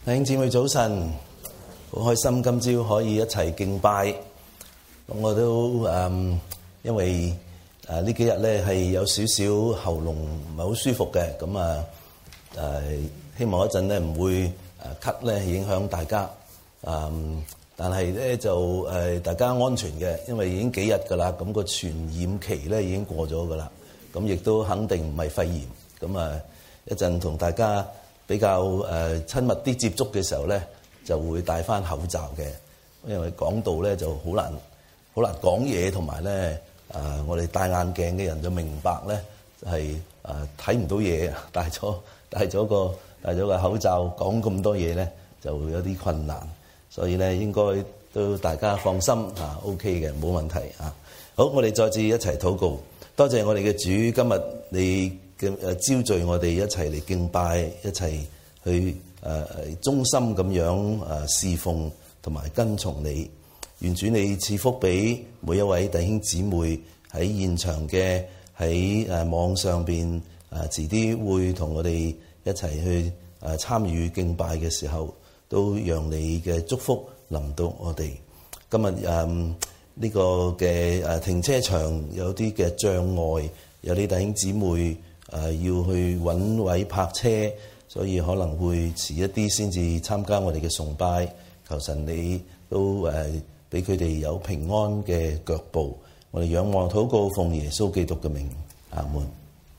弟兄姊妹早晨，好開心今朝可以一齊敬拜。咁我都因為呢幾日咧係有少少喉嚨唔係好舒服嘅，咁希望一陣咧唔會咳咧影響大家。但係咧就大家安全嘅，因為已經幾日㗎啦，咁個傳染期咧已經過咗㗎啦。咁亦都肯定唔係肺炎。咁一陣同大家比較親密啲接觸嘅時候咧，就會戴翻口罩嘅，因為講道咧就好難講嘢，同埋咧我哋戴眼鏡嘅人就明白咧係睇唔到嘢，戴咗個口罩講咁多嘢咧就會有啲困難，所以咧應該都大家放心，OK 嘅，冇問題啊。好，我哋再次一齊禱告，多謝我哋嘅主，今日你嘅招聚我哋一齊嚟敬拜，一齊去忠心咁樣侍奉同埋跟從你。願主你賜福俾每一位弟兄姊妹喺現場嘅，喺網上邊遲啲會同我哋一齊去參與敬拜嘅時候，都讓你嘅祝福臨到我哋。今日呢個嘅停車場有啲嘅障礙，有啲弟兄姊妹要去揾位泊車，所以可能會遲一啲先至參加我哋嘅崇拜。求神你都俾佢哋有平安嘅腳步。我哋仰望禱告，奉耶穌基督嘅名，阿門。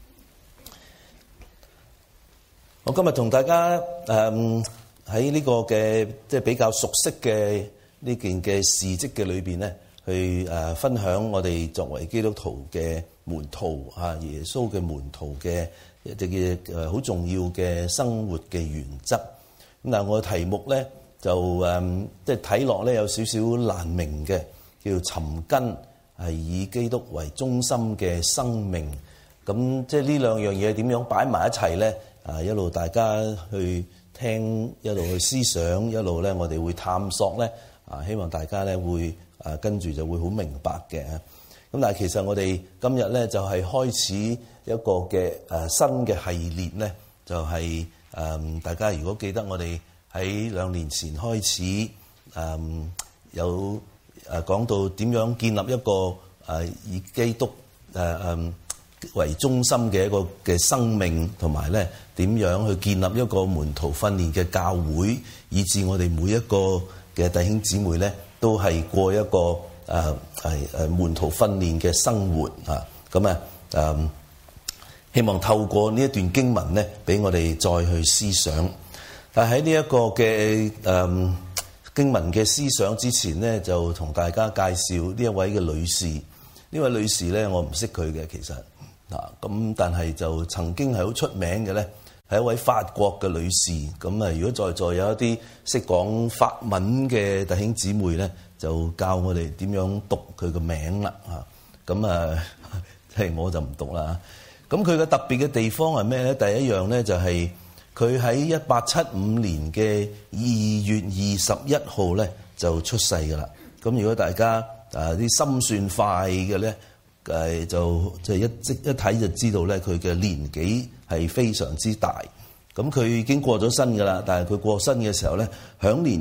我今日同大家喺呢個嘅即係比較熟悉嘅呢件嘅事蹟嘅裏邊咧，去分享我哋作為基督徒嘅門徒耶穌嘅門徒嘅一啲嘅好重要嘅生活嘅原則。咁但係我嘅題目咧就即係睇落咧有少少難明嘅，叫尋根係以基督為中心嘅生命。咁即係呢兩樣嘢點樣擺埋一齊咧？一路大家去聽，一路去思想，一路咧我哋會探索咧。希望大家咧會跟住就會好明白嘅。咁但係其實我哋今日咧就係開始一個嘅新嘅系列咧，就係大家如果記得我哋喺2年前開始有講到點樣建立一個以基督為中心嘅一個嘅生命，同埋咧點樣去建立一個門徒訓練嘅教會，以致我哋每一個嘅弟兄姊妹咧都係過一個門徒訓練嘅生活啊。咁希望透過呢一段經文咧，俾我哋再去思想。但喺呢一個嘅經文嘅思想之前咧，就同大家介紹呢一位嘅女士。呢位女士咧，我唔識佢嘅其實咁，但係就曾經係好出名嘅咧，係一位法國嘅女士。咁如果在座有一啲識講法文嘅弟兄姊妹咧，就教我哋點樣讀佢個名啦。咁即係我就唔讀啦。咁佢嘅特別嘅地方係咩咧？第一樣咧就係佢喺1875年嘅2月21號咧就出世㗎啦。咁如果大家啲心算快嘅咧，就即係一睇就知道咧，佢嘅年紀係非常之大。咁佢已經過咗身㗎啦，但係佢過身嘅時候咧，享年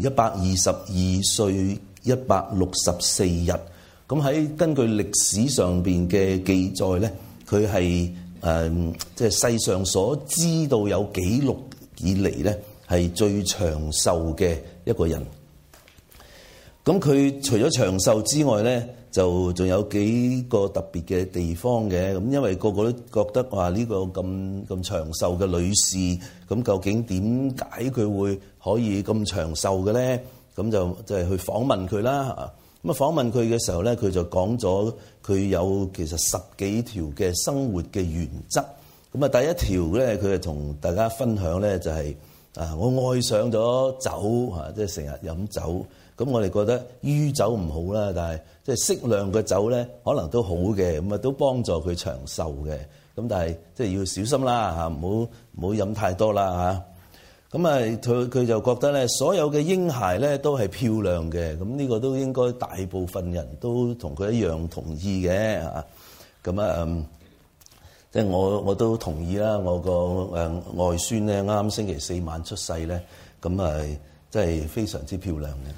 122歲164日。咁喺根據歷史上邊嘅記載咧，佢係即係世上所知道有記錄以嚟咧，係最長壽嘅一個人。咁佢除咗長壽之外咧，就仲有幾個特別嘅地方嘅。咁因為個個都覺得話呢個咁長壽嘅女士，咁究竟點解佢會可以咁長壽嘅咧？咁就係去訪問佢啦。咁訪問佢嘅時候咧，佢就講咗佢有其實10幾條嘅生活嘅原則。咁第一條咧，佢就同大家分享咧，就係我愛上咗酒，即係成日飲酒。咁我哋覺得酗酒唔好啦，但係即係適量嘅酒咧，可能都好嘅，咁都幫助佢長壽嘅。咁但係即係要小心啦，唔好飲太多啦。咁佢就覺得咧，所有嘅嬰孩咧都係漂亮嘅。咁呢個都應該大部分人都同佢一樣同意嘅。咁即係我都同意啦。我個外孫咧啱啱星期4晚出世咧。 咁真係非常之漂亮嘅。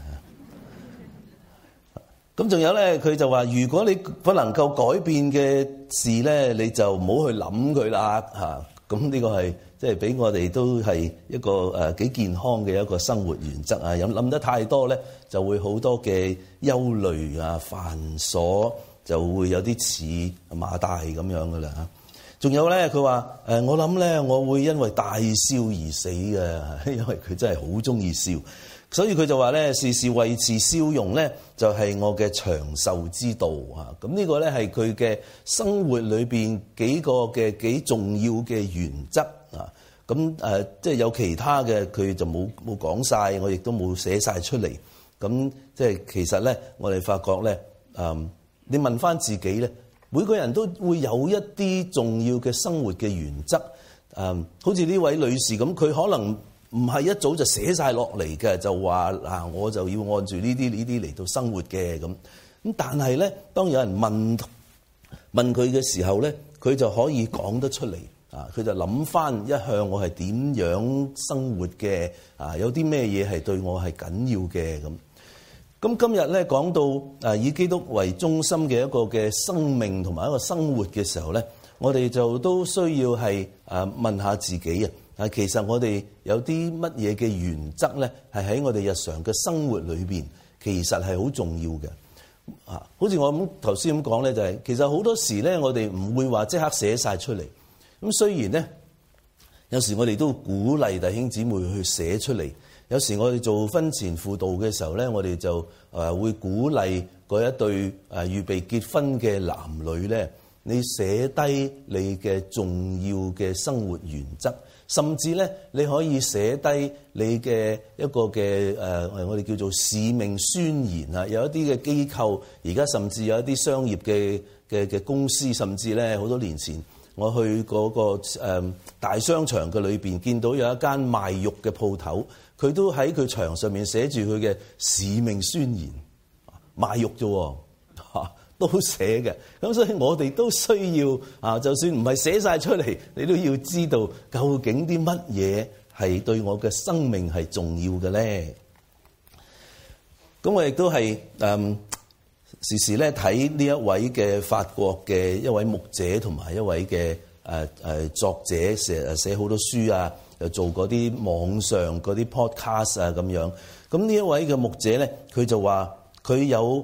咁仲有咧，佢就話：如果你不能夠改變嘅事咧，你就唔好去諗佢啦嚇。咁呢個係即係俾我哋都係一個幾健康嘅一個生活原則啊！諗得太多咧，就會好多嘅憂慮啊、繁瑣，就會有啲似馬大咁樣噶啦嚇。仲有咧，佢話我諗咧，我會因為大笑而死嘅，因為佢真係好中意笑。所以佢就話咧，時時維持笑容咧，就係我嘅長壽之道啊！咁呢個咧係佢嘅生活裏邊幾個嘅幾重要嘅原則啊！咁即係有其他嘅，佢就冇講晒，我亦都冇寫晒出嚟。咁即係其實咧，我哋發覺咧，你問翻自己咧，每個人都會有一啲重要嘅生活嘅原則。好似呢位女士咁，佢可能唔係一早就寫晒落嚟嘅，就話我就要按住呢啲嚟到生活嘅咁。咁但係咧，當有人問佢嘅時候咧，佢就可以講得出嚟啊！佢就諗翻一向我係點樣生活嘅啊？有啲咩嘢係對我係緊要嘅咁。咁今日咧講到以基督為中心嘅一個嘅生命同埋一個生活嘅時候咧，我哋就都需要係問下自己啊！其實我哋有啲乜嘢嘅原則咧，係喺我哋日常嘅生活裏邊，其實係好重要嘅。好似我咁頭先咁講咧，就係其實好多時咧，我哋唔會話即刻寫晒出嚟。咁雖然咧，有時我哋都鼓勵弟兄姊妹去寫出嚟。有時我哋做婚前輔導嘅時候咧，我哋就會鼓勵嗰一對預備結婚嘅男女咧，你寫低你嘅重要嘅生活原則。甚至咧，你可以寫低你嘅一個嘅我哋叫做使命宣言啊！有一啲嘅機構，而家甚至有一啲商業嘅公司，甚至咧好多年前，我去嗰個大商場嘅裏邊，見到有一間賣肉嘅鋪頭，佢都喺佢牆上面寫住佢嘅使命宣言，賣肉啫嚇。都寫嘅，咁所以我哋都需要就算唔係寫晒出嚟，你都要知道究竟啲乜嘢係對我嘅生命係重要嘅咧。咁我亦都係時時咧睇呢一位嘅法國嘅一位牧者同埋一位嘅作者，寫好多書啊，又做嗰啲網上嗰啲 podcast 啊咁樣。咁呢一位嘅牧者咧，佢就話佢有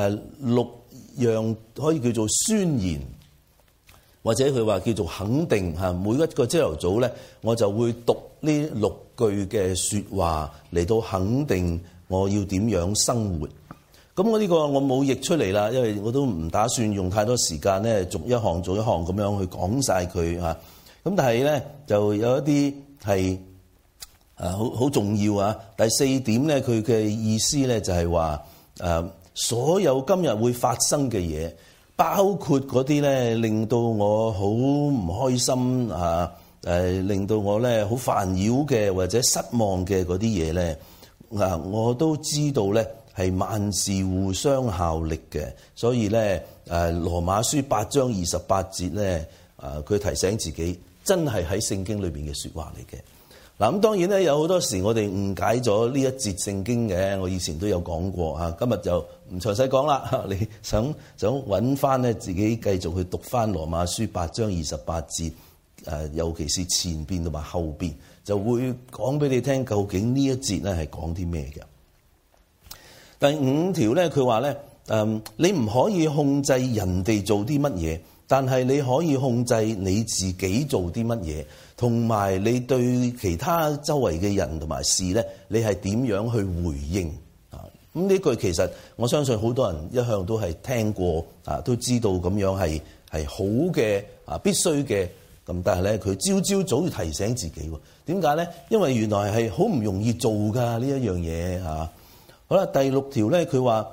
6樣可以叫做宣言，或者佢話叫做肯定嚇。每一個朝頭早咧，我就會讀呢6句嘅説話嚟到肯定我要點樣生活。咁我呢個我冇譯出嚟啦，因為我都唔打算用太多時間咧，逐一項咁樣去講晒佢嚇。咁但係咧就有一啲係好重要啊。第4點咧，佢嘅意思咧就係話所有今日會發生嘅嘢，包括嗰啲咧令到我好唔開心令到我咧好煩擾嘅或者失望嘅嗰啲嘢咧，我都知道咧係萬事互相效力嘅。所以咧羅馬書8章28節咧佢提醒自己，真係喺聖經裏邊嘅説話嚟嘅。嗱，咁當然咧，有好多時我哋誤解咗呢一節聖經嘅，我以前都有講過嚇，今日就唔詳細講啦。你想揾翻咧，自己繼續去讀翻羅馬書8章28節，尤其是前邊同埋後邊，就會講俾你聽究竟呢一節咧係講啲咩嘅。第5條咧，佢話咧，你唔可以控制人哋做啲乜嘢，但係你可以控制你自己做啲乜嘢。同埋你對其他周圍嘅人同埋事咧，你係點樣去回應啊？咁呢句其實我相信好多人一向都係聽過啊，都知道咁樣係好嘅啊，必須嘅。咁但係咧，佢朝早要提醒自己喎。點解咧？因為原來係好唔容易做㗎呢一樣嘢嚇。好啦，第6條咧，佢話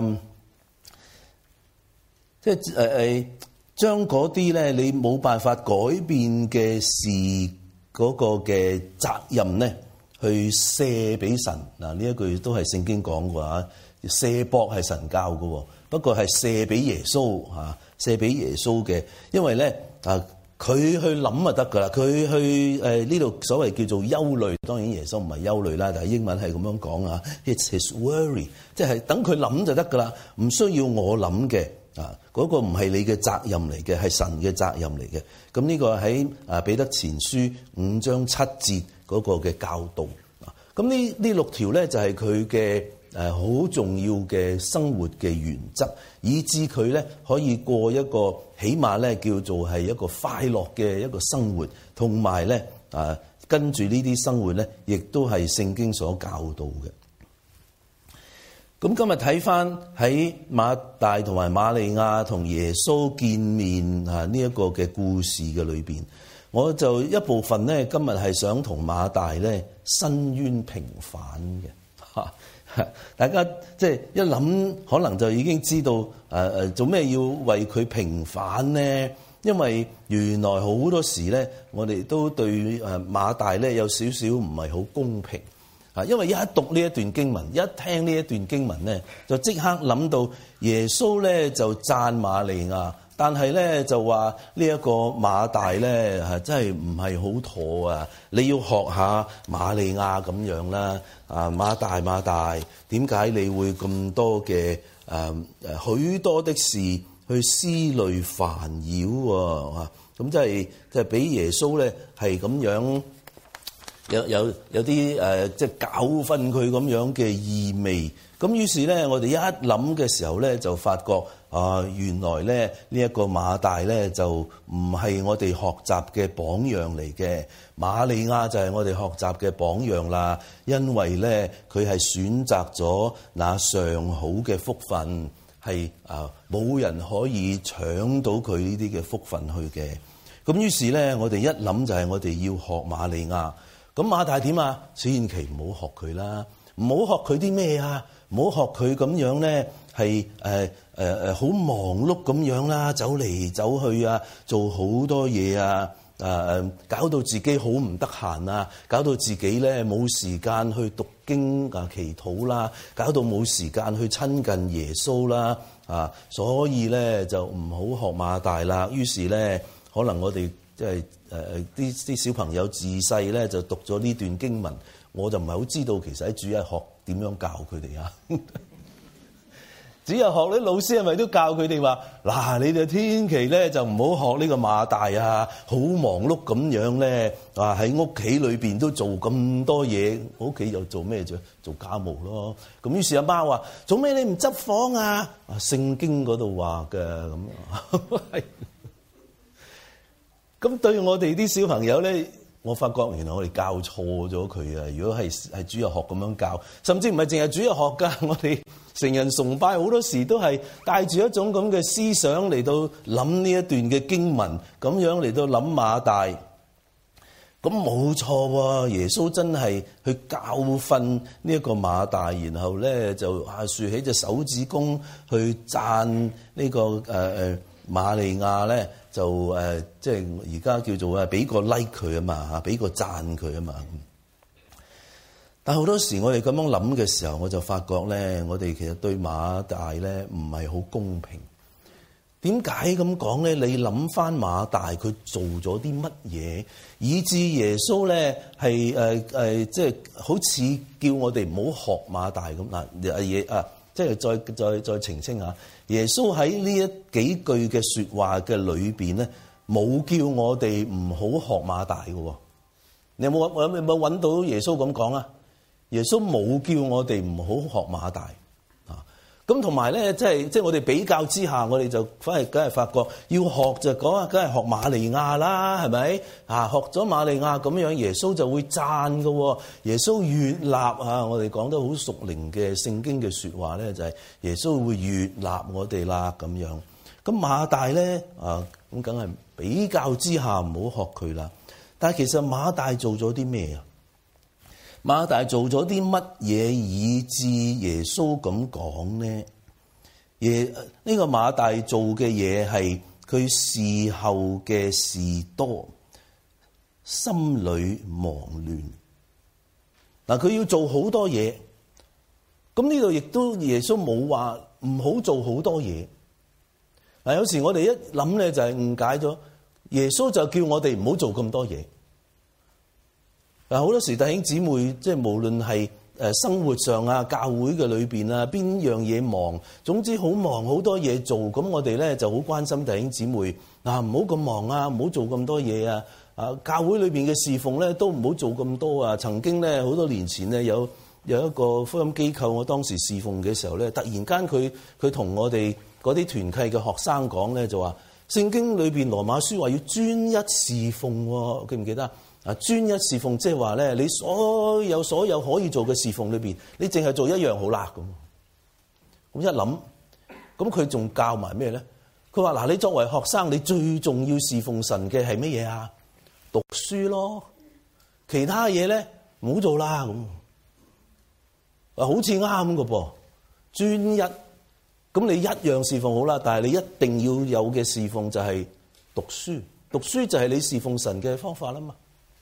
即係將嗰啲咧你冇辦法改變嘅事嗰個嘅責任咧，去卸俾神。嗱，呢一句都係聖經講嘅嚇，卸膊係神教嘅，不過係卸俾耶穌嚇，卸俾耶穌嘅。因為咧佢去諗就得噶啦，佢去呢度所謂叫做憂慮，當然耶穌唔係憂慮啦，但係英文係咁樣講啊 ，It's his worry， 即係等佢諗就得噶啦，唔需要我諗嘅啊，嗰個唔係你嘅責任嚟嘅，係神嘅責任嚟嘅。咁呢個喺彼得前書5章7節嗰個嘅教導啊，咁呢6條咧就係佢嘅好重要嘅生活嘅原則，以致佢咧可以過一個起碼咧叫做係一個快樂嘅一個生活，同埋咧跟住呢啲生活咧，亦都係聖經所教導嘅。咁今日睇翻喺馬大同埋瑪利亞同耶穌見面呢一個嘅故事嘅裏邊，我就一部分咧今日係想同馬大咧申冤平反嘅嚇。大家即係一諗，可能就已經知道做咩要為佢平反呢？因為原來好多時咧，我哋都對馬大咧有少少唔係好公平啊！因為一讀呢一段經文，一聽呢一段經文咧，就即刻諗到耶穌咧就讚瑪利亞，但係咧就話呢一個馬大咧真係唔係好妥啊！你要學下瑪利亞咁樣啦。馬大，點解你會咁多嘅許多的事去思慮煩擾啊？咁即係俾耶穌咧係咁樣有啲即係教訓佢咁樣嘅意味。咁於是咧，我哋一諗嘅時候咧，就發覺原來咧呢一個馬大咧就唔係我哋學習嘅榜樣嚟嘅，瑪利亞就係我哋學習嘅榜樣啦。因為咧佢係選擇咗那上好嘅福分，係冇人可以搶到佢呢啲嘅福分去嘅。咁於是咧，我哋一諗就係我哋要學瑪利亞。咁馬大點啊？千祈唔好學佢啦，唔好學佢啲咩啊？唔好學佢咁樣咧，係好忙碌咁樣啦，走嚟走去啊，做好多嘢啊，搞到自己好唔得閒啊，搞到自己咧冇時間去讀經祈禱啦，搞到冇時間去親近耶穌啦，所以咧就唔好學馬大啦。於是咧，可能我哋即係啲小朋友自細咧就讀咗呢段經文，我就唔係好知道其實喺主日學點樣教佢哋啊。主日學啲老師係咪都教佢哋話嗱，你哋千祈咧就唔好學呢個馬大啊，好忙碌咁樣咧，喺屋企裏邊都做咁多嘢，屋企又做咩啫？做家務咯。咁於是阿媽話：做咩你唔執房啊？聖經嗰度話嘅咁。咁對我哋啲小朋友咧，我發覺原來我哋教錯咗佢啊！如果係主日學咁樣教，甚至唔係淨係主日學㗎，我哋成人崇拜好多時都係帶住一種咁嘅思想嚟到諗呢一段嘅經文，咁樣嚟到諗馬大。咁冇錯喎，耶穌真係去教訓呢一個馬大，然後咧就豎起隻手指公去讚呢個瑪利亞咧。就即係而家叫做俾個 like 佢啊嘛，俾個讚佢啊嘛。但係好多時我哋咁樣諗嘅時候，我就發覺咧，我哋其實對馬大咧唔係好公平。點解咁講咧？你諗翻馬大佢做咗啲乜嘢，以致耶穌咧係即係好似叫我哋唔好學馬大咁嗱嘢即係再澄清下。耶穌喺呢幾句嘅説話嘅裏邊咧，冇叫我哋唔好學馬大嘅。你有冇揾到耶穌咁講啊？耶穌冇叫我哋唔好學馬大啊。咁同埋咧，即係我哋比較之下，我哋就梗係發覺要學就講，梗係學瑪利亞啦，係咪啊？學咗瑪利亞咁樣，耶穌就會讚嘅。耶穌悅納啊！我哋講得好屬靈嘅聖經嘅説話咧，就係耶穌會悅納我哋啦咁樣。咁馬大咧咁梗係比較之下唔好學佢啦。但係其實馬大做咗啲咩啊？馬大做咗啲乜嘢以致耶穌咁講呢？呢個馬大做嘅嘢係佢事後嘅事多，心裏忙亂。嗱，佢要做好多嘢，咁呢度亦都耶穌冇話唔好做好多嘢。嗱，有時我哋一諗咧就係誤解咗耶穌就叫我哋唔好做咁多嘢。好多時弟兄姊妹即係無論係生活上啊、教會嘅裏邊啊，邊樣嘢忙，總之好忙，好多嘢做。咁我哋咧就好關心弟兄姊妹嗱，唔好咁忙啊，唔好做咁多嘢啊。教會裏邊嘅侍奉咧都唔好做咁多啊。曾經咧好多年前咧有一個福音機構，我當時侍奉嘅時候咧，突然間佢同我哋嗰啲團契嘅學生講咧，就話聖經裏邊羅馬書話要專一侍奉，記唔記得？專一侍奉即係話咧，你所有可以做嘅侍奉裏邊，你淨係做一樣好啦咁。咁一諗，咁佢仲教埋咩咧？佢話嗱，你作為學生，你最重要侍奉神嘅係乜嘢啊？讀書咯，其他嘢咧唔好做啦咁。好似啱㗎噃，專一。咁你一樣侍奉好啦，但係你一定要有嘅侍奉就係讀書。讀書就係你侍奉神嘅方法啦嘛。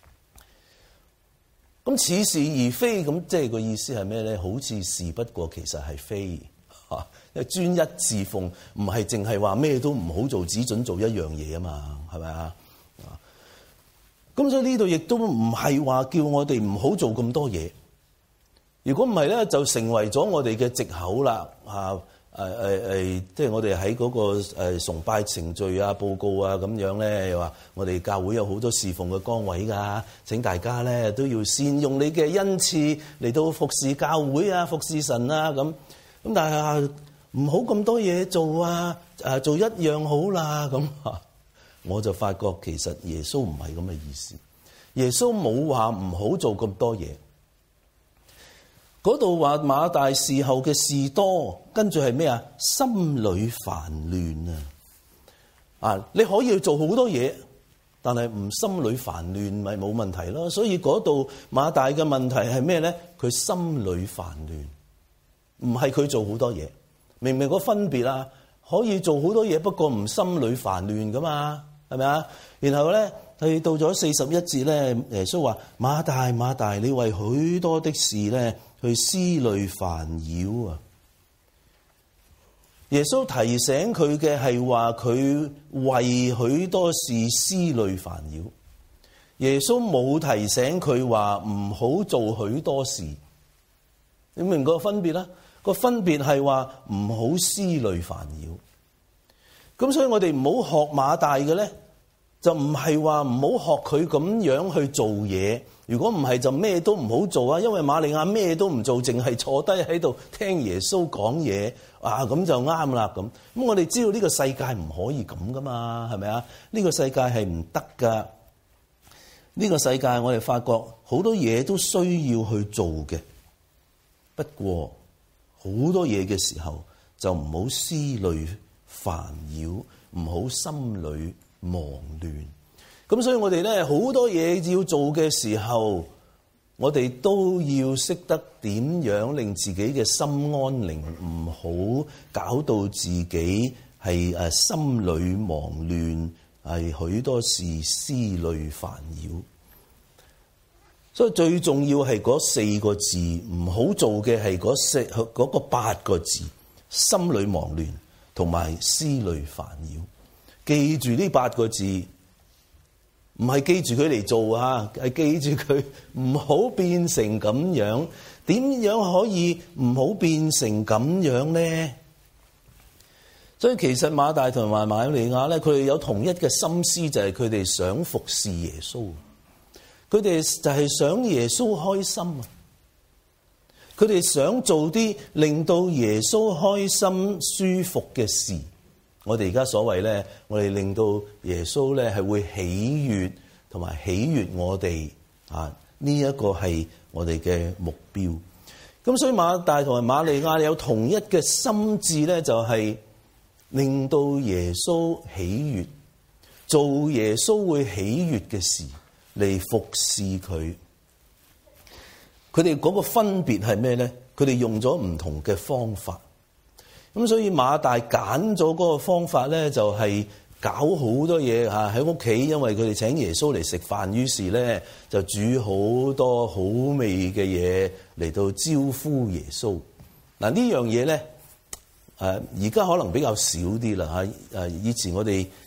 咁似是而非，咁即係個意思係咩咧？好似是不過其實係非嚇。因為專一侍奉唔係淨係話咩都唔好做，只準做一樣嘢啊嘛，係咪啊？咁所以呢度亦都唔係話叫我哋唔好做咁多嘢。如果唔係咧，就成為咗我哋嘅藉口啦。即係我哋喺嗰個崇拜程序啊、報告啊咁樣咧，又話我哋教會有好多侍奉嘅崗位㗎，請大家咧都要善用你嘅恩賜嚟到服侍教會啊、服侍神啊咁。咁但係唔好咁多嘢做啊，做一樣好啦咁。我就發覺其實耶穌唔係咁嘅意思。耶穌冇話唔好做咁多嘢。嗰度話馬大伺候嘅事多，跟住係咩啊？心裏煩亂啊！你可以做好多嘢，但係唔心裏煩亂咪冇問題咯。所以嗰度馬大嘅問題係咩咧？佢心裏煩亂，唔係佢做好多嘢。明唔明個分別啊？可以做好多嘢，不過唔心裏煩亂噶嘛，係咪啊？然後咧，去到咗41節咧，耶穌話：馬大，馬大，你為許多的事咧，去思慮煩擾啊！耶穌提醒佢嘅係話佢為許多事思慮煩擾。耶穌冇提醒佢話唔好做許多事。你明個分別啦？個分別係話唔好思慮煩擾。咁所以我哋唔好學馬大嘅咧，就唔係話唔好學佢咁樣去做嘢。如果唔係就咩都唔好做啊！因為瑪利亞咩都唔做，淨係坐低喺度聽耶穌講嘢啊，咁就啱啦咁。咁我哋知道呢個世界唔可以咁噶嘛，係咪啊？呢個世界係唔得噶。呢個世界我哋發覺好多嘢都需要去做嘅，不過好多嘢嘅時候就唔好思慮煩擾，唔好心裏忙亂。咁所以我哋咧好多嘢要做嘅時候，我哋都要識得點樣令自己嘅心安寧，唔好搞到自己係心裏忙亂，係許多事思慮煩擾。所以最重要係嗰4個字，唔好做嘅係嗰個8個字：心裏忙亂同埋思慮煩擾。記住呢8個字。唔係記住佢嚟做啊，係記住佢唔好變成咁樣。點樣可以唔好變成咁樣咧？所以其實馬大同埋瑪利亞咧，佢哋有同一嘅心思，就係佢哋想服侍耶穌。佢哋就係想耶穌開心啊！佢哋想做啲令到耶穌開心舒服嘅事。我哋而家所謂咧，我哋令到耶穌咧係會喜悅同埋喜悅我哋啊！呢一個係我哋嘅目標。咁所以馬大同埋瑪利亞有同一嘅心志咧，就係令到耶穌喜悅，做耶穌會喜悅嘅事嚟服侍佢。佢哋嗰個分別係咩咧？佢哋用咗唔同嘅方法。咁所以馬大揀咗嗰個方法咧，就係搞好多嘢嚇喺屋企，因為佢哋請耶穌嚟食飯，於是咧就煮好多好味嘅嘢嚟到招呼耶穌。嗱，呢樣嘢咧，而家可能比較少啲啦嚇。以前我哋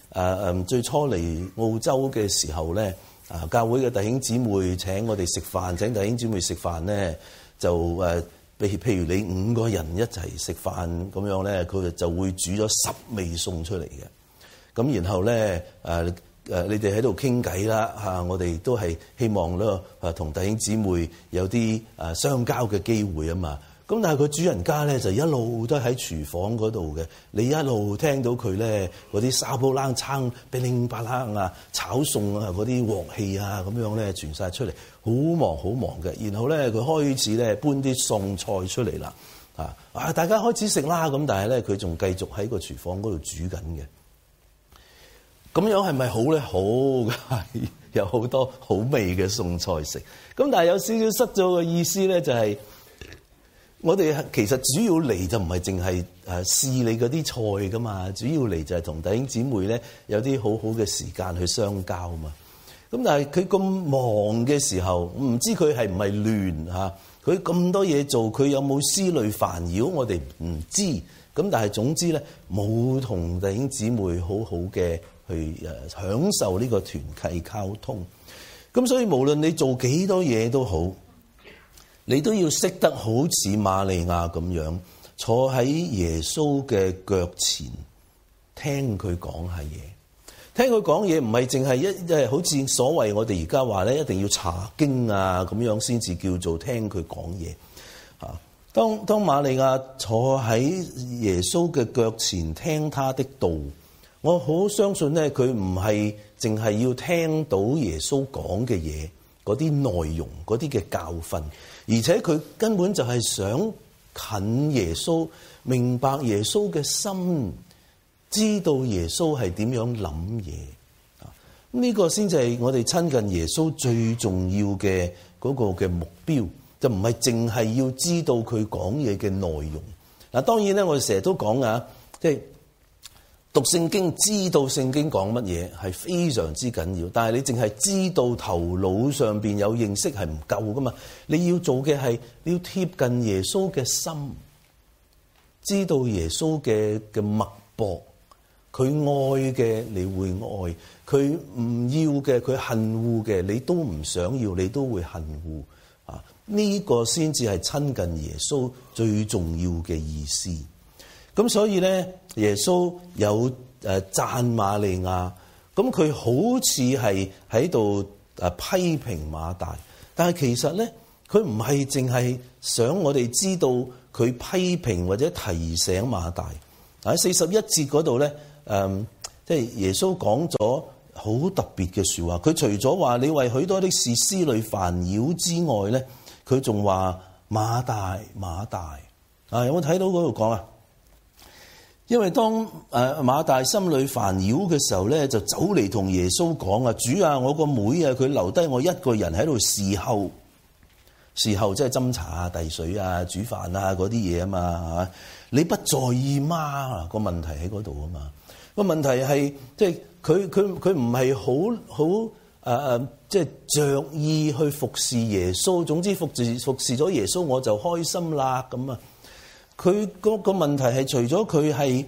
最初嚟澳洲嘅時候咧，教會嘅弟兄姊妹請我哋食飯，請弟兄姊妹食飯咧，就譬如你5個人一齊食飯咁樣咧，佢就會煮咗10味餸出嚟嘅。咁然後咧你哋喺度傾偈啦嚇，我哋都係希望咧同弟兄姊妹有啲相交嘅機會啊嘛。咁但係佢主人家咧就一路都喺廚房嗰度嘅，你一路聽到佢咧嗰啲沙煲冷餐、乒鈴啪啷啊、炒餸啊嗰啲鑊氣啊咁樣咧傳晒出嚟，好忙好忙嘅。然後咧佢開始咧搬啲餸菜出嚟啦，大家開始食啦。咁但係咧佢仲繼續喺個廚房嗰度煮緊嘅。咁樣係咪好咧？好嘅，有好多好味嘅餸菜食。咁但係有少少失咗個意思咧，就係我哋其實主要嚟就唔係淨係試你嗰啲菜噶嘛，主要嚟就係同弟兄姊妹咧有啲好好嘅時間去相交嘛。咁但係佢咁忙嘅時候，唔知佢係唔係亂嚇？佢咁多嘢做，佢有冇思慮煩擾？我哋唔知。咁但係總之咧，冇同弟兄姊妹好好嘅去享受呢個團契溝通。咁所以無論你做幾多嘢都好，你都要識得好似瑪利亞咁樣坐喺耶穌嘅腳前，聽佢講下嘢。聽佢講嘢唔係淨係好似所謂我哋而家話咧，一定要查經啊咁樣先至叫做聽佢講嘢。當瑪利亞坐喺耶穌嘅腳前聽他的道，我好相信咧，佢唔係淨係要聽到耶穌講嘅嘢，嗰啲內容，嗰啲嘅教訓，而且佢根本就係想近耶穌，明白耶穌嘅心，知道耶穌係點樣諗嘢。呢個先至係我哋親近耶穌最重要嘅嗰個嘅目標。就唔係淨係要知道佢講嘢嘅內容。嗱，當然咧，我哋成日都講啊，即係讀聖經，知道聖經講乜嘢係非常之緊要。但係你淨係知道頭腦上邊有認識係唔夠噶嘛。你要做嘅係你要貼近耶穌嘅心，知道耶穌嘅脈搏。佢愛嘅你會愛，佢唔要嘅佢恨惡嘅你都唔想要，你都會恨惡。呢個先至係親近耶穌最重要嘅意思。咁所以咧，耶穌有讚瑪利亞，咁佢好似係喺度批評馬大，但係其實咧，佢唔係淨係想我哋知道佢批評或者提醒馬大。喺41節嗰度咧，即係耶穌講咗好特別嘅說話。佢除咗話你為許多的事思慮煩擾之外咧，佢仲話馬大馬大有冇睇到嗰度講啊？因為當馬大心裏煩擾嘅時候咧，就走嚟同耶穌講啊，主啊，我個妹啊，佢留低我一個人喺度侍候，即係斟茶啊、遞水啊、煮飯啊嗰啲嘢啊嘛，你不在意嗎？個問題喺嗰度啊嘛。個問題係即係佢唔係好即係着意去服侍耶穌。總之服侍咗耶穌我就開心啦咁啊。佢個問題係除咗佢係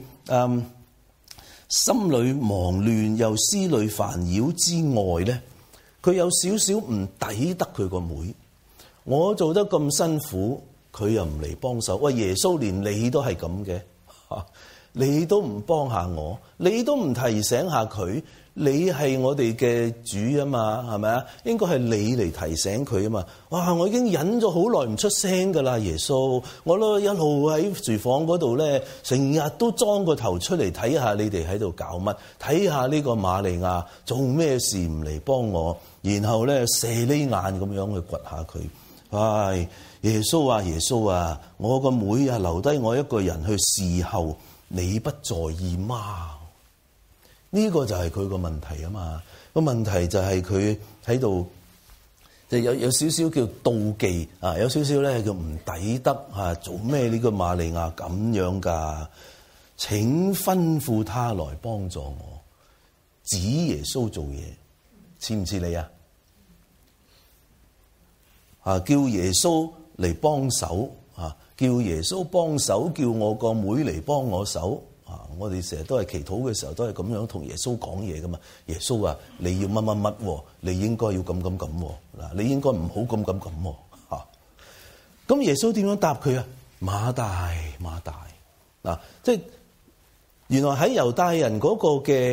心裏忙亂又思慮煩擾之外咧，佢有少少唔抵得佢個妹。我做得咁辛苦，佢又唔嚟幫手。喂，耶穌連你都係咁嘅，你都唔幫下我，你都唔提醒下佢。你係我哋嘅主啊嘛，係咪啊？應該係你嚟提醒佢啊嘛。哇！我已經忍咗好耐唔出聲噶啦，耶穌，我都一路喺廚房嗰度咧，成日都裝個頭出嚟睇下你哋喺度搞乜，睇下呢個瑪利亞做咩事唔嚟幫我，然後咧射呢眼咁樣去掘下佢。唉，耶穌啊，耶穌啊，我個妹啊留低我一個人去侍候，你不在意嗎？呢個就係佢個問題啊嘛。個問題就係佢喺度就有少少叫妒忌啊，有少少咧叫唔抵得啊。做咩呢個瑪利亞咁樣㗎？請吩咐他來幫助我。指耶穌做嘢，似唔似你啊？叫耶穌嚟幫手啊！叫耶穌幫手，叫我個妹嚟幫我手。 我哋成日都係祈禱嘅時候都係咁樣同耶穌講嘢噶嘛。耶穌啊，你要乜乜乜，你應該要咁咁咁，嗱，你應該唔好咁咁咁嚇。咁耶穌點樣答佢啊？馬大，馬大，嗱，即係原來喺猶太人嗰個嘅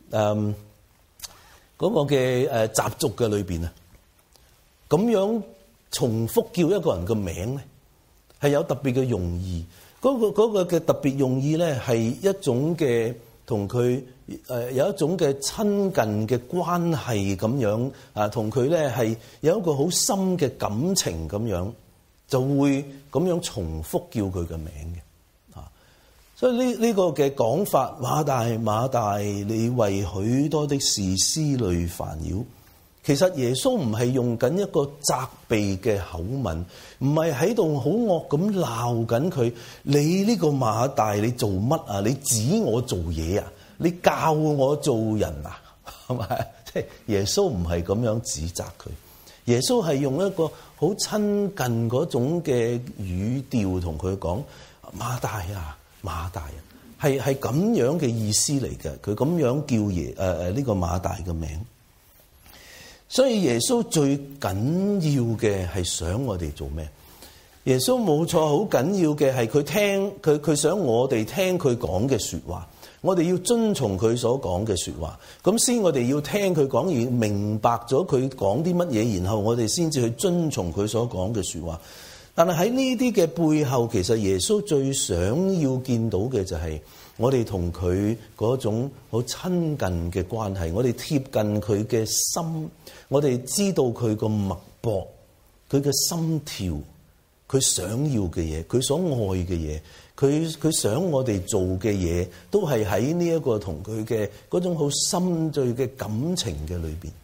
習俗嘅裏邊啊，咁樣重複叫一個人嘅名咧，係有特別嘅用意。嗰個嘅特別用意咧，係一種嘅同佢有一種嘅親近嘅關係咁樣啊，同佢咧係有一個好深嘅感情咁樣，就會咁樣重複叫佢嘅名嘅啊。所以呢個嘅講法，馬大馬大，你為許多的事思慮煩擾。其實耶穌唔係用緊一個責備嘅口吻，唔係喺度好惡咁鬧緊佢。你呢個馬大，你做乜啊？你指我做嘢啊？你教我做人啊？係咪？即係耶穌唔係咁樣指責佢。耶穌係用一個好親近嗰種嘅語調同佢講：馬大啊，馬大啊，係咁樣嘅意思嚟嘅。佢咁樣叫呢個馬大嘅名。所以耶穌最緊要嘅係想我哋做咩？耶穌冇錯，好緊要嘅係佢想我哋聽佢講嘅說話，我哋要遵從佢所講嘅說話，咁先我哋要聽佢講而明白咗佢講啲乜嘢，然後我哋先至去遵從佢所講嘅說話。但係喺呢啲嘅背後，其實耶穌最想要見到嘅就係我哋同佢嗰種好親近嘅關係，我哋貼近佢嘅心，我哋知道佢個脈搏，佢嘅心跳，佢想要嘅嘢，佢所愛嘅嘢，佢想我哋做嘅嘢，都係喺呢一個同佢嘅嗰種好深邃嘅感情嘅裏邊。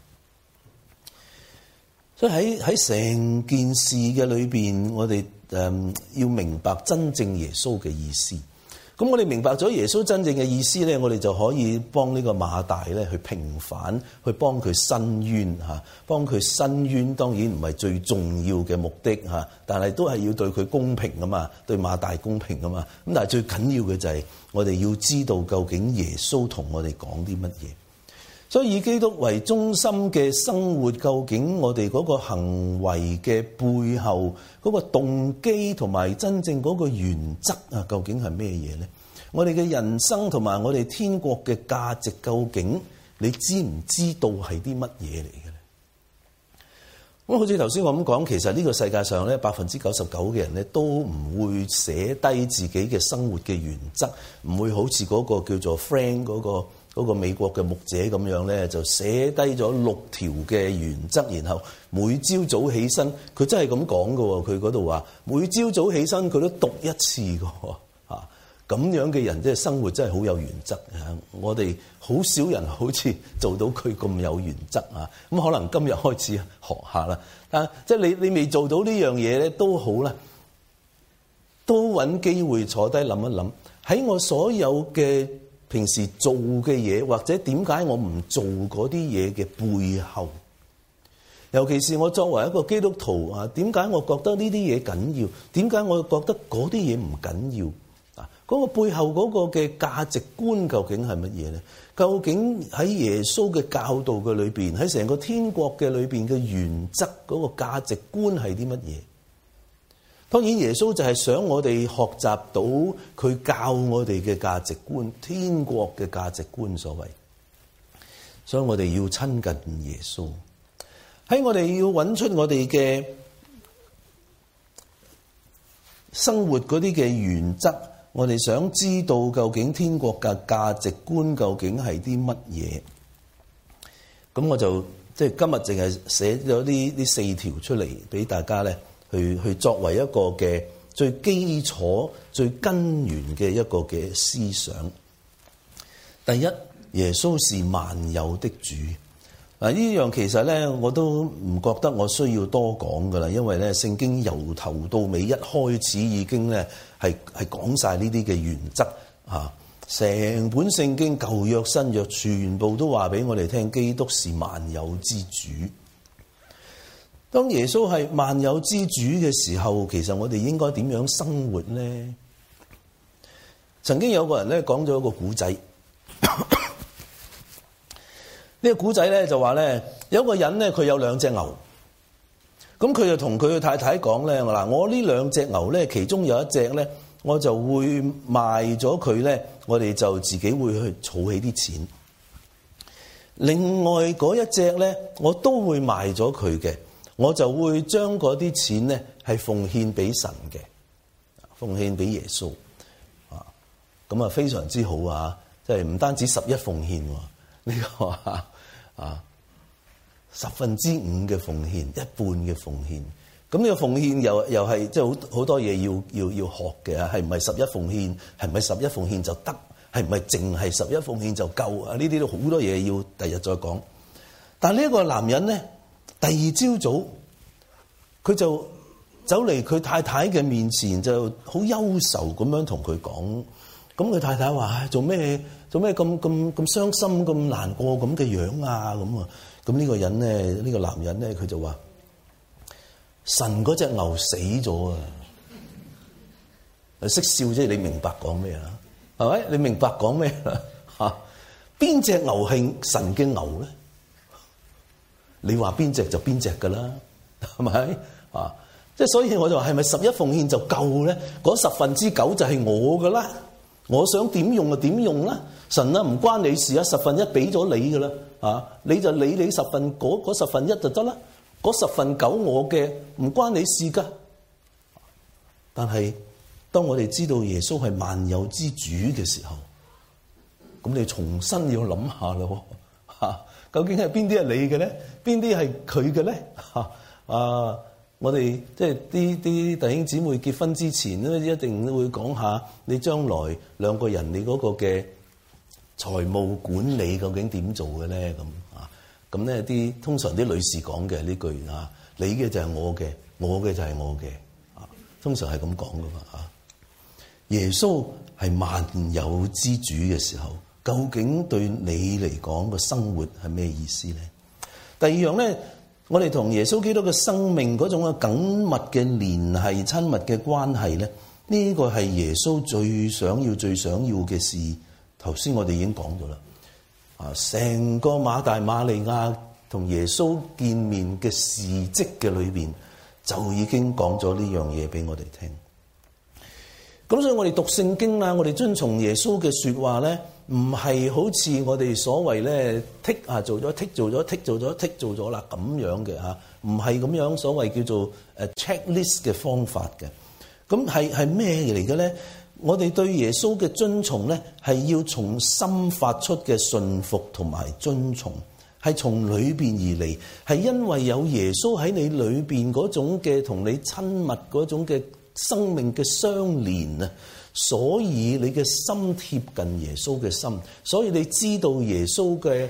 所以喺成件事嘅裏邊，我哋要明白真正耶穌嘅意思。咁我哋明白咗耶穌真正嘅意思咧，我哋就可以幫呢個馬大咧去平反，去幫佢申冤嚇，幫佢申冤。當然唔係最重要嘅目的嚇，但係都係要對佢公平啊嘛，對馬大公平啊嘛。咁但係最緊要嘅就係我哋要知道究竟耶穌同我哋講啲乜嘢。所以以基督為中心嘅生活，究竟我哋嗰個行為嘅背後嗰個動機同埋真正嗰個原則啊，究竟係咩嘢咧？我哋嘅人生同埋我哋天國嘅價值，究竟你知唔知道係啲乜嘢嚟嘅咧？咁好似頭先我咁講，其實呢個世界上咧，99%嘅人咧都唔會寫低自己嘅生活嘅原則，唔會好似嗰個叫做 Frank 嗰個美國嘅牧者咁樣咧，就寫低咗6條嘅原則，然後每朝早起身，佢真係咁講㗎喎。佢嗰度話每朝早起身佢都讀一次㗎喎。咁樣嘅人即係生活真係好有原則啊！我哋好少人好似做到佢咁有原則啊！咁可能今日開始學下啦。但即係你未做到呢樣嘢咧，都好啦，都揾機會坐低諗一諗，喺我所有嘅平時做嘅嘢，或者點解我唔做嗰啲嘢嘅背後，尤其是我作為一個基督徒啊，點解我覺得呢啲嘢緊要？點解我覺得嗰啲嘢唔緊要？嗰個背後嗰個嘅價值觀究竟係乜嘢咧？究竟喺耶穌嘅教導嘅裏邊，喺成個天國嘅裏邊嘅原則嗰個價值觀係啲乜嘢？當然耶穌就係想我哋學習到佢教我哋嘅價值觀，天國嘅價值觀所謂。所以我哋要親近耶穌，喺我哋要揾出我哋嘅生活嗰啲嘅原則。我哋想知道究竟天國嘅價值觀究竟係啲乜嘢？咁我就即係今日淨係寫咗呢4條出嚟俾大家咧，去作為一個嘅最基礎、最根源嘅一個嘅思想。第一，耶穌是萬有的主。嗱，呢樣其實咧我都唔覺得我需要多講噶啦，因為咧聖經由頭到尾一開始已經咧係講晒呢啲嘅原則啊，成本聖經舊約新約全部都話俾我哋聽，基督是萬有之主。當耶穌係萬有之主嘅時候，其實我哋應該點樣生活咧？ 曾經有個人咧講咗一個古仔，呢個古仔咧就話咧，有個人咧佢有兩隻牛，咁佢就同佢嘅太太講咧，嗱，我呢兩隻牛咧，其中有一隻咧，我就會賣咗佢咧，我哋就自己會去儲起啲錢。另外嗰一隻咧，我都會賣咗佢嘅，我就會將嗰啲錢咧係奉獻俾神嘅，奉獻俾耶穌。咁啊非常之好啊！即係唔單止11奉獻喎，呢個5/10嘅奉獻，一半嘅奉獻。咁呢個奉獻又係即係好多嘢要學嘅啊！係唔係11奉獻？係唔係11奉獻就得？係唔係淨係11奉獻就夠啊？呢啲都好多嘢要第日再講。但係呢個男人咧，第二朝早佢就走嚟佢太太嘅面前，就好憂愁咁樣同佢講。咁佢太太話：做咩咁傷心咁難過咁嘅樣啊？咁啊，咁呢個人咧，呢個男人咧，佢就話：神嗰隻牛死咗啊！識笑啫，你明白講咩啊？係咪？你明白講咩啦？嚇，邊隻牛係神嘅牛咧？你話邊隻就邊隻㗎啦，係咪？啊，即係所以我就話係咪11奉獻就夠咧？嗰9/10就係我㗎啦。我想點用就點用啦，神啊唔關你事啊，1/10俾咗你噶啦，啊你就理你嗰1/10就得啦，嗰9/10我嘅唔關你事噶。但係當我哋知道耶穌係萬有之主嘅時候，咁你重新要諗下咯，究竟係邊啲係你嘅咧？邊啲係佢嘅咧？我哋即係啲弟兄姊妹結婚之前咧，一定會講下你將來兩個人你嗰個嘅財務管理究竟點做嘅咧？咁咧通常啲女士講嘅呢句啊，你嘅就係我嘅，我嘅就係我嘅，通常係咁講噶嘛。耶穌係萬有之主嘅時候，究竟對你嚟講個生活係咩意思咧？第二樣咧。我哋同耶穌基督嘅生命嗰種嘅緊密嘅聯繫、親密嘅關係咧，呢個係耶穌最想要嘅事。頭先我哋已經講咗啦，成個馬大馬利亞同耶穌見面嘅事蹟嘅裏邊，就已經講咗呢樣嘢俾我哋聽。咁所以我哋讀聖經啦，我哋遵從耶穌嘅說話咧，唔係好似我哋所謂咧剔做咗啦咁樣嘅嚇，唔係咁樣所謂叫做checklist 嘅方法嘅。咁係咩嚟嘅咧？我哋對耶穌嘅遵從咧，係要從心發出嘅順服同埋遵從，係從裏邊而嚟，係因為有耶穌喺你裏邊嗰種嘅同你親密嗰種嘅生命嘅相連啊，所以你嘅心貼近耶穌嘅心，所以你知道耶穌嘅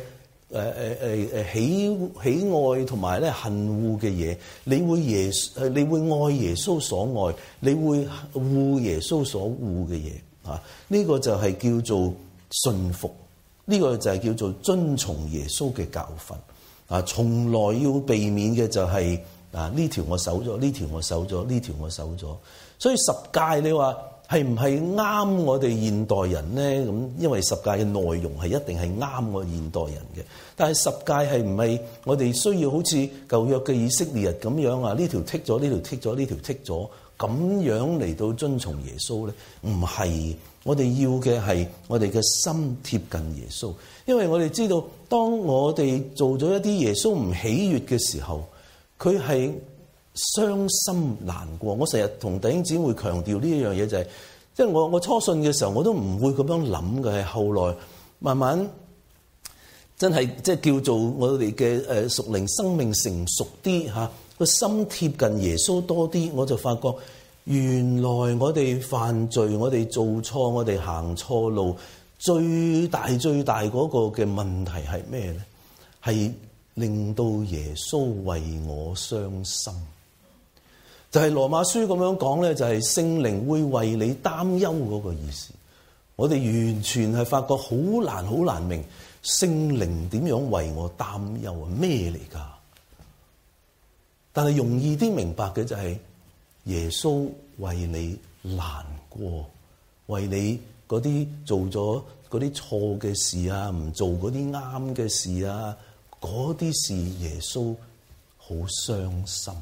喜愛同埋咧恨惡嘅嘢，你會愛耶穌所愛，你會惡耶穌所惡嘅嘢啊！呢個就係叫做順服，呢個就係叫做遵從耶穌嘅教訓啊！從來要避免嘅就係呢條我守咗，呢條我守咗，呢條我守咗。所以十誡你話係唔係啱我哋現代人咧？咁因為十誡嘅內容係一定係啱我現代人嘅。但係十誡係唔係我哋需要好似舊約嘅以色列人咁樣啊？呢條剔咗，呢條剔咗，呢條剔咗，咁樣嚟到遵從耶穌咧？唔係，我哋要嘅係我哋嘅心貼近耶穌。因為我哋知道，當我哋做咗一啲耶穌唔喜悅嘅時候，佢係傷心難過。我成日同弟兄姊妹強調呢一樣嘢，就係即係我初信嘅時候我都唔會咁樣諗嘅，係後來慢慢真係即係叫做我哋嘅屬靈生命成熟啲嚇，個心貼近耶穌多啲，我就發覺原來我哋犯罪，我哋做錯，我哋行錯路，最大嗰個嘅問題係咩咧？係令到耶穌為我傷心。就係羅馬書咁樣講咧，就係聖靈會為你擔憂嗰個意思。我哋完全係發覺好難明聖靈點樣為我擔憂啊？咩嚟㗎？但係容易啲明白嘅就係耶穌為你難過，為你嗰啲做咗嗰啲錯嘅事啊，唔做嗰啲啱嘅事啊，嗰啲事耶穌好傷心。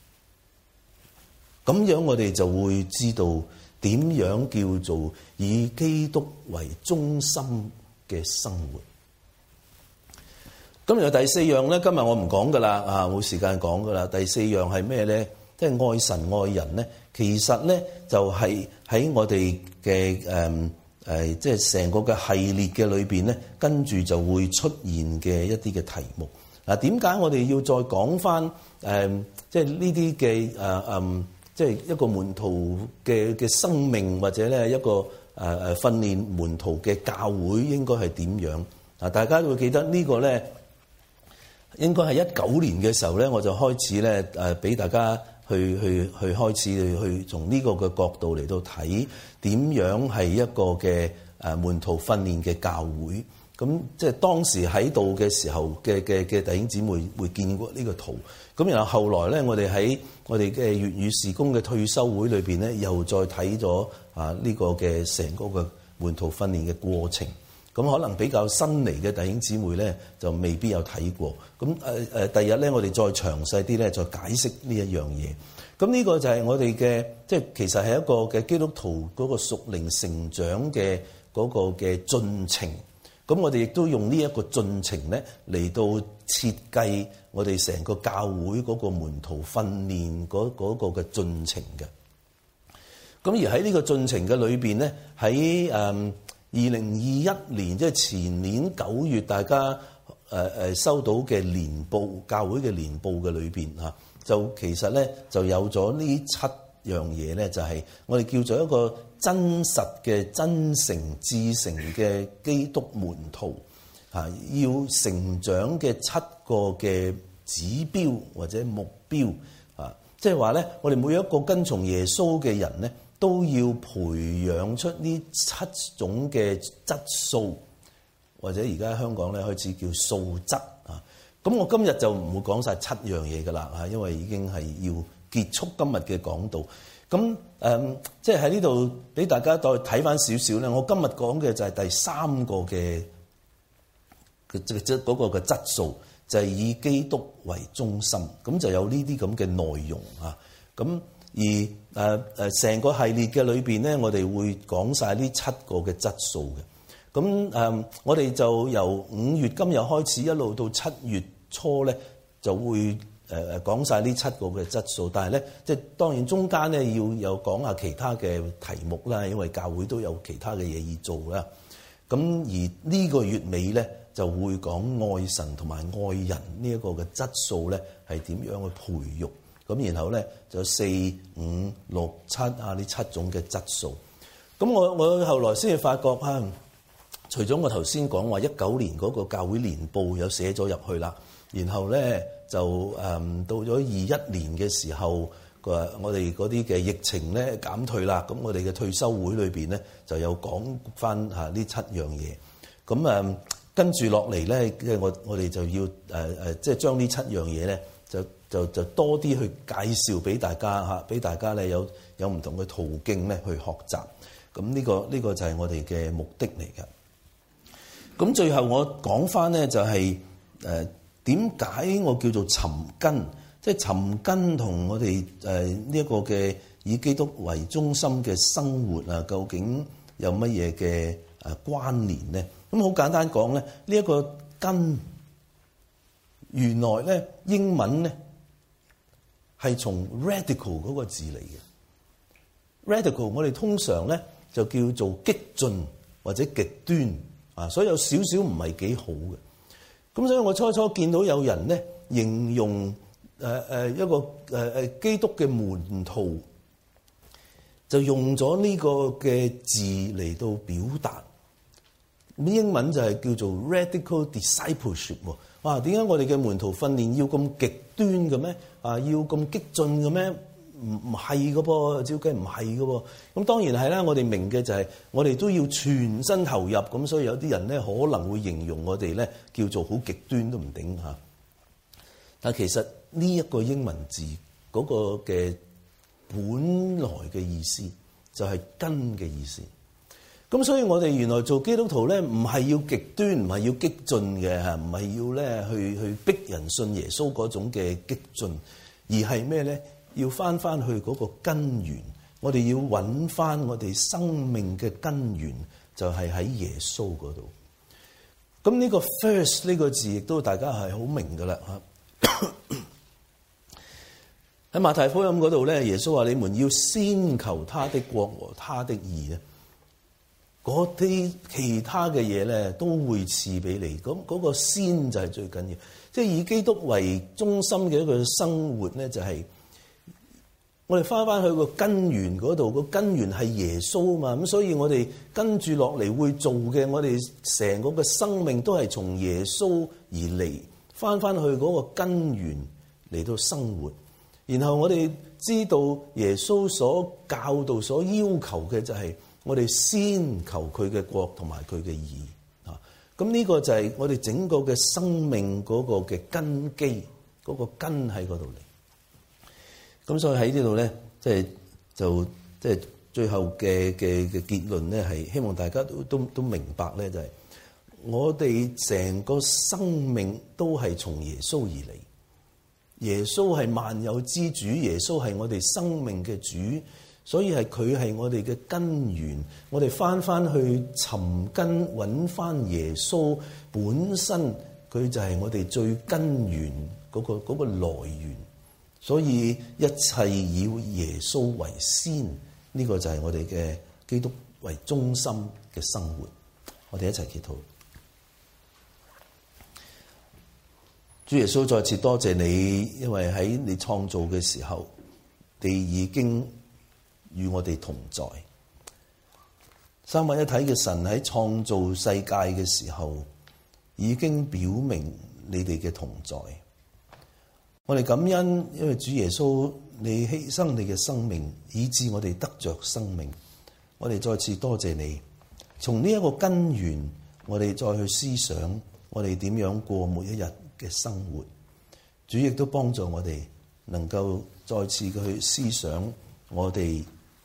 咁樣我哋就會知道點樣叫做以基督為中心嘅生活。咁然後第四樣咧，今日我唔講噶啦，冇時間講噶啦。第四樣係咩咧？即係愛神愛人咧，其實咧就係喺我哋嘅即係成個嘅系列嘅裏邊咧，跟住就會出現嘅一啲嘅題目。嗱，點解我哋要再講翻即係呢啲嘅即係一個門徒嘅生命，或者咧一個訓練門徒嘅教會應該係點樣？嗱，大家會記得呢個咧，應該係19年嘅時候咧，我就開始咧俾大家去開始去從呢個嘅角度嚟到睇點樣係一個嘅門徒訓練嘅教會。咁即係當時喺度嘅時候嘅弟兄姊妹會見過呢個圖。咁然後後來咧，我哋喺我哋嘅粵語事工嘅退修會裏邊咧，又再睇咗呢個嘅成個嘅門徒訓練嘅過程。咁可能比較新嚟嘅弟兄姊妹咧，就未必有睇過。咁第日咧，我哋再詳細啲咧，再解釋呢一樣嘢。咁呢個就係我哋嘅，即係其實係一個嘅基督徒嗰個屬靈成長嘅嗰個嘅進程。咁我哋亦都用呢一個進程咧嚟到設計我哋成個教會嗰個門徒訓練嗰個嘅進程嘅。咁而喺呢個進程嘅裏邊咧，喺2021年即係前年9月，大家收到嘅年報，教會嘅年報嘅裏邊嚇，就其實咧就有咗呢7樣嘢咧，就係我哋叫做一個真實嘅真誠至誠嘅基督門徒嚇，要成長嘅7個嘅指標或者目標啊，即係話咧，我哋每一個跟從耶穌嘅人咧，都要培養出呢7種嘅質素，或者而家香港咧開始叫素質啊。咁我今日就唔會講晒7樣嘢噶啦嚇，因為已經係要結束今日嘅講道。咁即係喺呢度俾大家再睇翻少少咧。我今日講嘅就係第3個嘅嗰個嘅質素，就係以基督為中心。咁就有呢啲咁嘅內容啊。咁而成個系列嘅裏邊咧，我哋會講晒呢7個嘅質素嘅。咁我哋就由5月今日開始，一路到7月初咧，就會講晒呢7個嘅質素。但係咧，即係當然中間咧要有講下其他嘅題目啦，因為教會都有其他嘅嘢要做啦。咁而呢個月尾咧，就會講愛神同埋愛人呢一個嘅質素咧，係點樣去培育。咁然後咧就4、5、6、7呢7種嘅質素。咁我後來先至發覺除咗我頭先講話19年嗰個教會年報有寫咗入去啦，然後咧就到咗21年嘅時候，我哋嗰啲嘅疫情咧減退啦，咁我哋嘅退修會裏邊咧就有講翻呢7樣嘢。咁跟住落嚟咧，即係我哋就要即係將呢7樣嘢咧就多啲去介紹俾大家嚇，俾大家咧有唔同嘅途徑咧去學習。咁呢個就係我哋嘅目的嚟嘅。咁最後我講翻咧就係點解我叫做尋根，即係尋根同我哋呢一個嘅以基督為中心嘅生活啊，究竟有乜嘢嘅關聯咧？咁好簡單講咧，呢一個根原來咧英文咧係從 radical 嗰個字嚟嘅。radical 我哋通常咧就叫做激進或者極端啊，所以有少少唔係幾好嘅。咁所以我初初見到有人咧形容一個基督嘅門徒，就用咗呢個嘅字嚟到表達。咁英文就係叫做 radical discipleship。哇！點解我哋嘅門徒訓練要咁極端嘅咩？要咁激進嘅咩？唔係嘅噃，照計唔係嘅噃。咁當然係啦，我哋明嘅就係我哋都要全身投入。咁所以有啲人咧可能會形容我哋咧叫做好極端都唔頂嚇。但其實呢一個英文字嗰個嘅本來嘅意思就係根嘅意思。 咁所以我哋原來做基督徒咧，唔係要極端，唔係要激進嘅嚇，唔係要咧去逼人信耶穌嗰種嘅激進，而係咩咧？要翻去嗰個根源，我哋要揾翻我哋生命嘅根源，就係喺耶穌嗰度。咁呢個 first 呢個字亦都大家係好明噶啦嚇。喺馬太福音嗰度咧，耶穌話：你們要先求他的國和他的義啊！嗰啲其他嘅嘢咧都會賜俾你。咁嗰個先就係最緊要，即係以基督為中心嘅一個生活咧，就係我哋翻去個根源嗰度，個根源係耶穌啊嘛。咁所以我哋跟住落嚟會做嘅，我哋成個嘅生命都係從耶穌而嚟，翻去嗰個根源嚟到生活。然後我哋知道耶穌所教導、所要求嘅就係我哋先求佢嘅國同埋佢嘅義啊！咁呢個就係我哋整個嘅生命嗰個嘅根基，嗰個根喺嗰度嚟。咁所以喺呢度咧，即係最後嘅結論咧，係希望大家都明白咧，就係我哋成個生命都係從耶穌而嚟。耶穌係萬有之主，耶穌係我哋生命嘅主，所以佢係我哋嘅根源。我哋翻去尋根揾翻耶穌本身，佢就係我哋最根源嗰個來源。所以一切以耶穌為先，呢個就係我哋嘅基督為中心嘅生活。我哋一齊祈禱。主耶穌，再次多謝你，因為喺你創造嘅時候，你已經與我哋同在。三位一體嘅神喺創造世界嘅時候，已經表明你哋嘅同在。我哋感恩，因為主耶穌你犧牲你嘅生命，以致我哋得着生命。我哋再次多謝你，從呢一個根源，我哋再去思想，我哋點樣過每一日嘅生活。主亦都幫助我哋能夠再次去思想我哋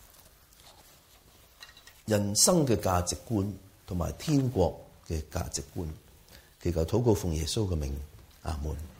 人生嘅價值觀同埋天國嘅價值觀。祈求禱告奉耶穌嘅名，阿門。